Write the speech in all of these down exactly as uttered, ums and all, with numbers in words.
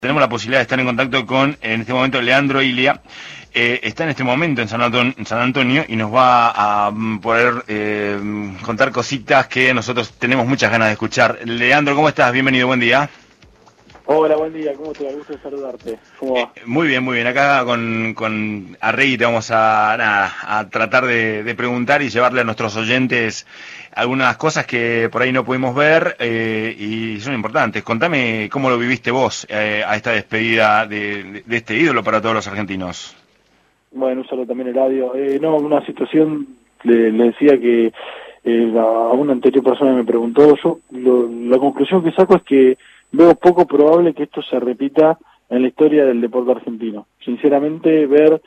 Tenemos la posibilidad de estar en contacto con, en este momento, Leandro Ilia. Eh, está en este momento en San Antonio, en San Antonio y nos va a poder eh, contar cositas que nosotros tenemos muchas ganas de escuchar. Leandro, ¿cómo estás? Bienvenido, buen día. Hola, buen día, ¿cómo te va? Gusto de saludarte. ¿Cómo va? Eh, muy bien, muy bien. Acá con, con Arregui te vamos a, nada, a tratar de, de preguntar y llevarle a nuestros oyentes algunas cosas que por ahí no pudimos ver eh, y son importantes. Contame cómo lo viviste vos eh, a esta despedida de, de, de este ídolo para todos los argentinos. Bueno, un saludo también Eladio. Eh, no, una situación, le, le decía que eh, a una anterior persona me preguntó, yo lo, la conclusión que saco es que veo poco probable que esto se repita en la historia del deporte argentino. Sinceramente, ver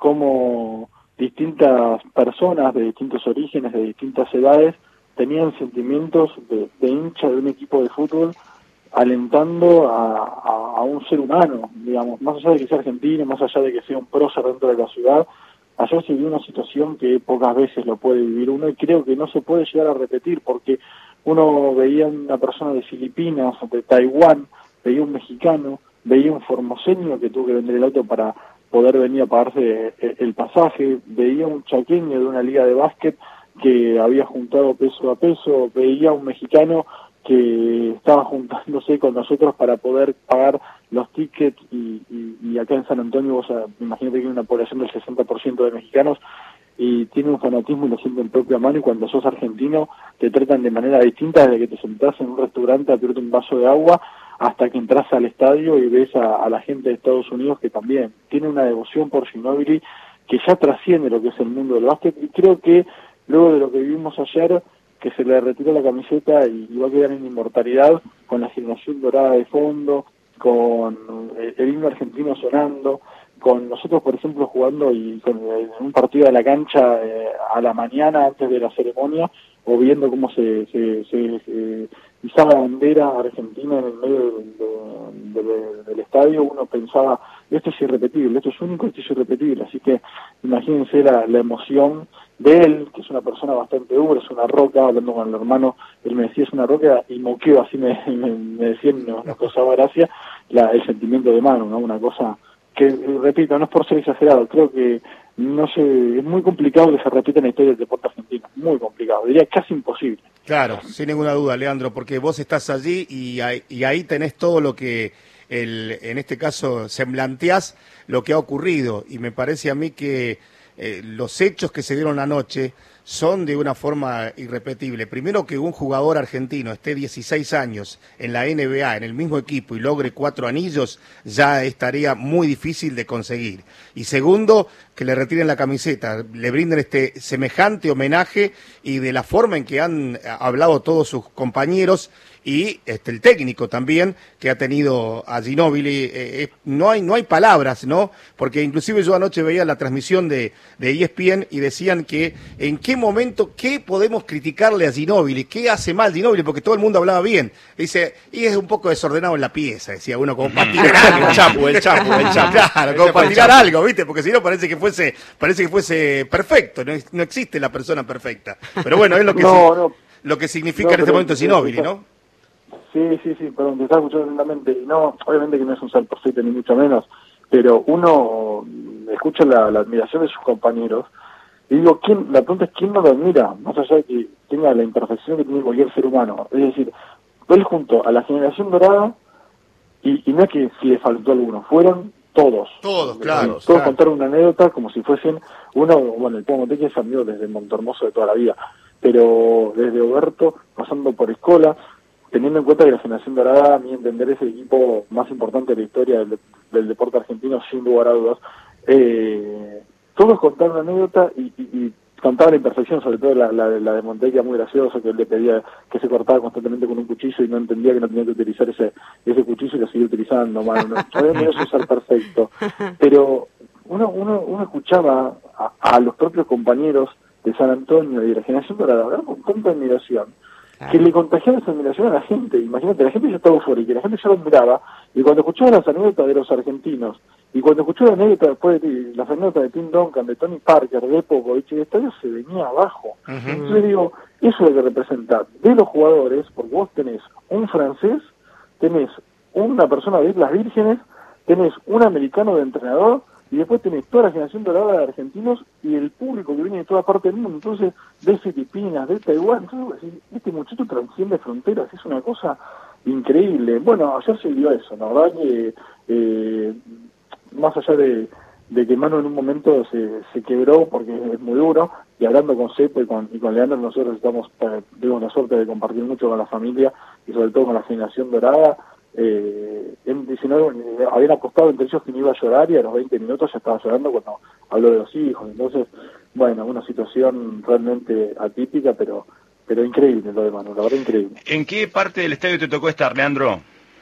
cómo distintas personas de distintos orígenes, de distintas edades, tenían sentimientos de, de hincha de un equipo de fútbol alentando a, a, a un ser humano, digamos, más allá de que sea argentino, más allá de que sea un prócer dentro de la ciudad. Ayer se vivió una situación que pocas veces lo puede vivir uno y creo que no se puede llegar a repetir porque uno veía una persona de Filipinas, de Taiwán, veía un mexicano, veía un formoseño que tuvo que vender el auto para poder venir a pagarse el pasaje, veía un chaqueño de una liga de básquet que había juntado peso a peso, veía un mexicano que estaba juntándose con nosotros para poder pagar los tickets y, y, y acá en San Antonio, vos imagínate que hay una población del sesenta por ciento de mexicanos y tiene un fanatismo y lo siente en propia mano y cuando sos argentino te tratan de manera distinta desde que te sentás en un restaurante a pedirte un vaso de agua hasta que entras al estadio y ves a, a la gente de Estados Unidos que también tiene una devoción por Ginóbili que ya trasciende lo que es el mundo del básquet y creo que luego de lo que vivimos ayer que se le retiró la camiseta y va a quedar en inmortalidad con la generación dorada de fondo, con el himno argentino sonando, con nosotros, por ejemplo, jugando y con un partido de la cancha eh, a la mañana antes de la ceremonia, o viendo cómo se, se, se, se izaba la bandera argentina en el medio del, del, del, del estadio, uno pensaba, esto es irrepetible, esto es único, esto es irrepetible, así que imagínense la, la emoción de él, que es una persona bastante dura, es una roca, hablando con el hermano, él me decía es una roca, y moqueo, así me, me, me decían, nos, nos causaba gracia, la, el sentimiento de mano, ¿no? Una cosa que, repito, no es por ser exagerado, creo que no sé, es muy complicado que se repita en la historia del deporte argentino, muy complicado, diría casi imposible. Claro, sin ninguna duda, Leandro, porque vos estás allí y ahí, y ahí tenés todo lo que, el, en este caso, semblanteás lo que ha ocurrido, y me parece a mí que eh, los hechos que se dieron anoche son de una forma irrepetible. Primero, que un jugador argentino esté dieciséis años en la N B A, en el mismo equipo, y logre cuatro anillos, ya es tarea muy difícil de conseguir. Y segundo, que le retiren la camiseta, le brinden este semejante homenaje y de la forma en que han hablado todos sus compañeros y este el técnico también que ha tenido a Ginóbili, eh, eh, no hay no hay palabras, ¿no? Porque inclusive yo anoche veía la transmisión de, de E S P N y decían que en qué momento, qué podemos criticarle a Ginóbili, qué hace mal Ginóbili, porque todo el mundo hablaba bien. Dice, y es un poco desordenado en la pieza, decía uno, como para tirar algo. El chapu, el chapu, el chapu. Claro, como para tirar algo, ¿viste? Porque si no parece que fuese, parece que fuese perfecto, no, no existe la persona perfecta. Pero bueno, es lo que, no, si, no, lo que significa no, en este momento Ginóbili, ¿no? Sí, sí, sí, perdón, te estaba escuchando atentamente. Y no, obviamente que no es un ser perfecto ni mucho menos, pero uno escucha la, la admiración de sus compañeros y digo, ¿quién? La pregunta es quién no lo admira, más allá de que tenga la imperfección que tiene cualquier ser humano. Es decir, él junto a la generación dorada, y, y no es que si le faltó alguno, fueron todos. Todos, claro. Todos claro. contaron una anécdota como si fuesen uno, bueno, el Puma Monteque es amigo desde Montermoso de toda la vida, pero desde Oberto, pasando por Escola, teniendo en cuenta que la generación dorada, a mi entender, es el equipo más importante de la historia del, del deporte argentino, sin lugar a dudas, eh, todos contaron una anécdota y, y, y contaban la imperfección, sobre todo la, la, la de Montequia, muy graciosa, que él le pedía que se cortaba constantemente con un cuchillo y no entendía que no tenía que utilizar ese ese cuchillo y lo siguió utilizando. Bueno, no, no es ser perfecto, pero uno, uno, uno escuchaba a, a los propios compañeros de San Antonio y de la generación dorada hablar con tanta admiración, que le contagiaba esa admiración a la gente. Imagínate, la gente ya estaba eufórica, la gente ya lo admiraba, y cuando escuchaba las anécdotas de los argentinos, y cuando escuchó la anécdota después de las anécdotas de Tim Duncan, de Tony Parker, de Popovich, el estadio se venía abajo. Uh-huh. Entonces digo, eso es lo que representa de los jugadores, porque vos tenés un francés, tenés una persona de Islas Vírgenes, tenés un americano de entrenador, y después tenés toda la generación dorada de argentinos y el público que viene de toda parte del mundo, entonces, de Filipinas, de Taiwán, entonces, este muchacho transciende fronteras, es una cosa increíble. Bueno, ayer se dio eso, la verdad que, eh, más allá de, de que Manu en un momento se, se quebró porque es muy duro, y hablando con Cepo y con, y con Leandro, nosotros estamos, eh, tenemos la suerte de compartir mucho con la familia, y sobre todo con la generación dorada. Eh, en diecinueve habían apostado entre ellos que no iba a llorar, y a los veinte minutos ya estaba llorando cuando habló de los hijos. Entonces, bueno, una situación realmente atípica, pero pero increíble lo de Manu, la verdad increíble. ¿En qué parte del estadio te tocó estar, Leandro?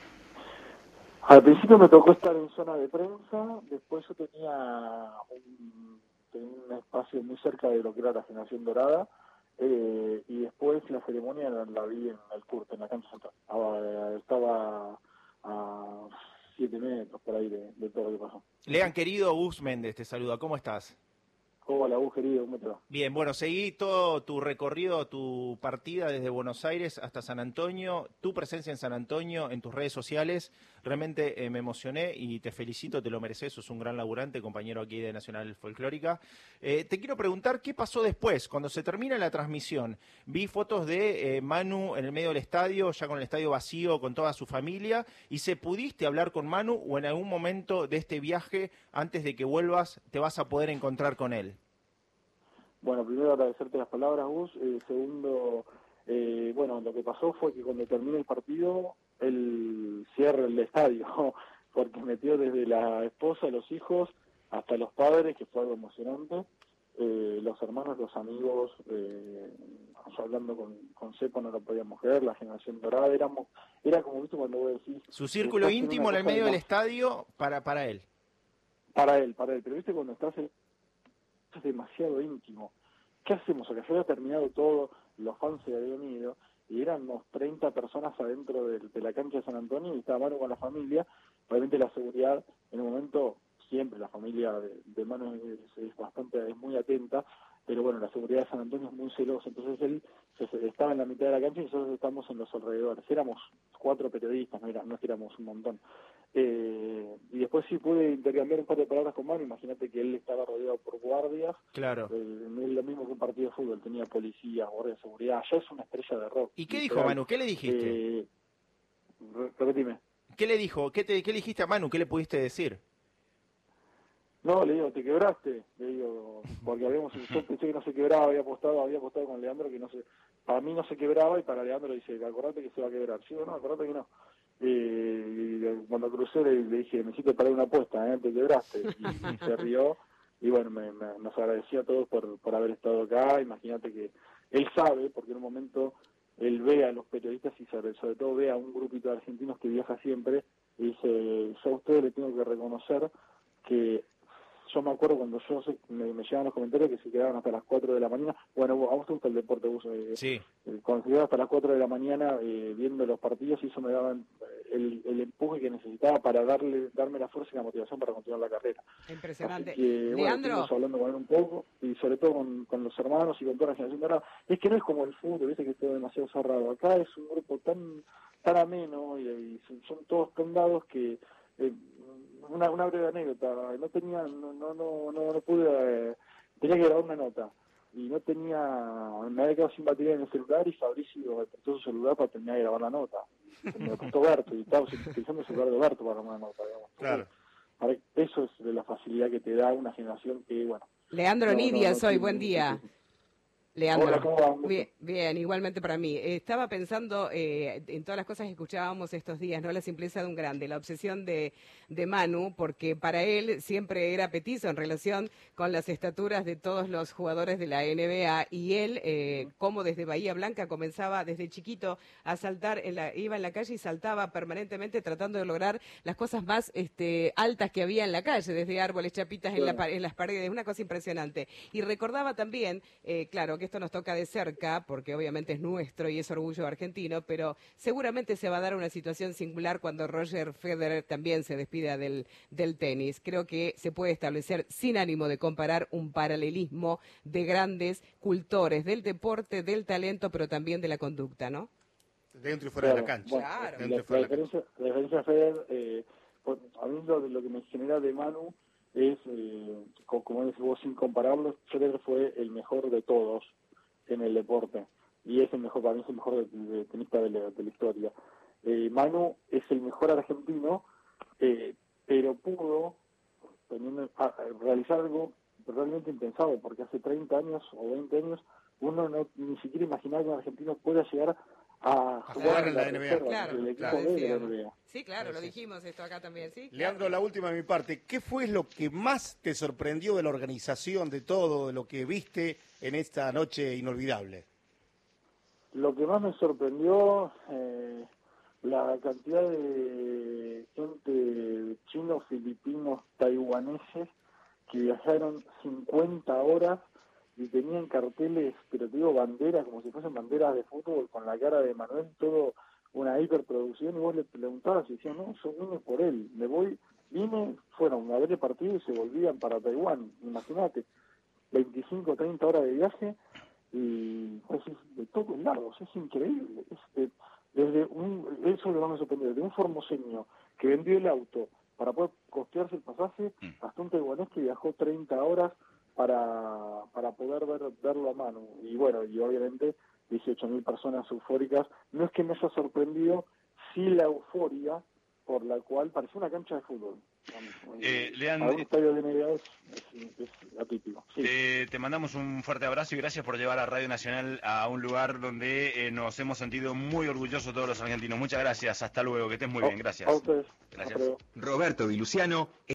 Al principio me tocó estar en zona de prensa, después yo tenía un, tenía un espacio muy cerca de lo que era la generación dorada, eh, y después la ceremonia la, la vi en el Curte, en la cancha central. Estaba, estaba a siete metros por ahí de, de todo lo que pasó. Lean, querido, Gus Méndez te saluda, ¿cómo estás? Hola, Gus, querido, ¿cómo te va? Bien, bueno, seguí todo tu recorrido, tu partida desde Buenos Aires hasta San Antonio, tu presencia en San Antonio, en tus redes sociales, realmente eh, me emocioné y te felicito, te lo mereces, sos un gran laburante, compañero aquí de Nacional Folclórica. Eh, te quiero preguntar, ¿qué pasó después? Cuando se termina la transmisión, vi fotos de eh, Manu en el medio del estadio, ya con el estadio vacío, con toda su familia, y ¿se pudiste hablar con Manu o en algún momento de este viaje, antes de que vuelvas, te vas a poder encontrar con él? Bueno, primero agradecerte las palabras, Gus. Eh, segundo, eh, bueno, lo que pasó fue que cuando termina el partido, él cierra el estadio, porque metió desde la esposa, los hijos, hasta los padres, que fue algo emocionante, eh, los hermanos, los amigos, eh, hablando con, con Cepo no lo podíamos creer, la generación dorada, éramos, era como, viste, cuando vos decís... Su círculo íntimo en el medio del estadio para, para él. Para él, para él, pero viste, cuando estás... En, es demasiado íntimo. ¿Qué hacemos? Acá se había terminado todo, los fans se habían ido, y éramos treinta personas adentro de, de la cancha de San Antonio, y estaba Manu con la familia. Realmente la seguridad, en un momento, siempre la familia de, de Manu es, es bastante, es muy atenta, pero bueno, la seguridad de San Antonio es muy celosa, entonces él se, se, estaba en la mitad de la cancha y nosotros estamos en los alrededores. Éramos cuatro periodistas, no, era, no es que éramos un montón. Eh, y después sí pude intercambiar un par de palabras con Manu. Imagínate que él estaba rodeado por guardias. Claro. Eh, no es lo mismo que un partido de fútbol, tenía policías, guardias de seguridad. Allá es una estrella de rock. ¿Y qué dijo Manu? ¿Qué le dijiste? Eh, re repetime. ¿Qué le dijo? ¿Qué, te, ¿Qué le dijiste a Manu? ¿Qué le pudiste decir? No, le digo, te quebraste, le digo, porque habíamos, yo pensé que no se quebraba, había apostado, había apostado con Leandro que no se, para mí no se quebraba, y para Leandro dice, acordate que se va a quebrar. Sí, no, acordate que no. Eh, y cuando crucé le, le dije, necesito parar una apuesta, ¿eh? Te quebraste. Y, y se rió, y bueno, me, me, nos agradeció a todos por, por haber estado acá. Imagínate que él sabe, porque en un momento él ve a los periodistas y sobre, sobre todo ve a un grupito de argentinos que viaja siempre, y dice, yo a ustedes les tengo que reconocer que... Yo me acuerdo cuando yo sé, me, me llegaban los comentarios que se quedaban hasta las cuatro de la mañana. Bueno, a vos te gusta el deporte, vos. Eh, sí. Cuando se quedaba hasta las cuatro de la mañana eh, viendo los partidos, y eso me daba el, el empuje que necesitaba para darle darme la fuerza y la motivación para continuar la carrera. Impresionante. Así que, bueno, Leandro. estuvimos hablando con él un poco, y sobre todo con, con los hermanos y con toda la generación dorada. Es que no es como el fútbol, viste que es todo demasiado cerrado. Acá es un grupo tan tan ameno, y, y son, son todos tan dados que... Eh, Una, una breve anécdota, no tenía, no, no, no, no, no pude, eh, tenía que grabar una nota, y no tenía, me había quedado sin batería en el celular, y Fabricio me prestó su celular para terminar de grabar la nota. Me lo prestó Berto, y estaba utilizando el celular de Berto para grabar una nota, digamos. Claro. Entonces, eso es de la facilidad que te da una generación que, bueno. Leandro no, Nidia, no, no soy, tiene, buen día. No, Leandro. Hola, ¿cómo va? Bien, bien, igualmente para mí. Eh, estaba pensando eh, en todas las cosas que escuchábamos estos días, ¿no? La simpleza de un grande, la obsesión de, de Manu, porque para él siempre era petizo en relación con las estaturas de todos los jugadores de la N B A, y él, eh, como desde Bahía Blanca comenzaba desde chiquito a saltar, en la, iba en la calle y saltaba permanentemente tratando de lograr las cosas más este, altas que había en la calle, desde árboles, chapitas en, la, en las paredes, una cosa impresionante. Y recordaba también, eh, claro, que esto nos toca de cerca, porque obviamente es nuestro y es orgullo argentino, pero seguramente se va a dar una situación singular cuando Roger Federer también se despida del, del tenis. Creo que se puede establecer, sin ánimo de comparar, un paralelismo de grandes cultores del deporte, del talento, pero también de la conducta, ¿no? Dentro y fuera Claro, de la cancha. bueno, Claro. Dentro y la, fuera la de la cancha. diferencia, la diferencia de Federer, eh, por- a mí lo, lo que me genera de Manu es, eh, co- como decís vos, sin compararlos, Federer fue el mejor de todos en el deporte, y es el mejor, para mí es el mejor de, de tenista de la, de la historia. Eh, Manu es el mejor argentino, eh, pero pudo teniendo, a, a realizar algo realmente impensado, porque hace treinta años o veinte años uno no ni siquiera imaginaba que un argentino pueda llegar a, A jugar en la N B A. reserva, Claro, el equipo claro, B de la decíamos. N B A. Sí, claro, Sí, lo sí. dijimos esto acá también, sí. claro. Leandro, la última de mi parte. ¿Qué fue lo que más te sorprendió de la organización, de todo, de lo que viste en esta noche inolvidable? Lo que más me sorprendió, eh, la cantidad de gente, chinos, filipinos, taiwaneses, que viajaron cincuenta horas y tenían carteles, pero te digo, banderas, como si fuesen banderas de fútbol, con la cara de Manuel, todo una hiperproducción, y vos le preguntabas y decían, no, yo vine por él, me voy, vine, fueron a ver el partido y se volvían para Taiwán, imagínate, veinticinco, treinta horas de viaje, y pues es de todos lados, es increíble, es de- desde un, eso es lo que me sorprendió, desde un formoseño que vendió el auto para poder costearse el pasaje, hasta un taiwanés que viajó treinta horas para, para poder ver, verlo a mano. Y bueno, y obviamente dieciocho mil personas eufóricas. No es que me haya sorprendido, sí la euforia por la cual parecía una cancha de fútbol. Eh, Para Leandro, un estadio de N B A es, es, es atípico. Sí. Te, te mandamos un fuerte abrazo y gracias por llevar a Radio Nacional a un lugar donde eh, nos hemos sentido muy orgullosos todos los argentinos. Muchas gracias, hasta luego, que estés muy bien, gracias. A ustedes. Gracias. Hasta luego. Roberto Di Luciano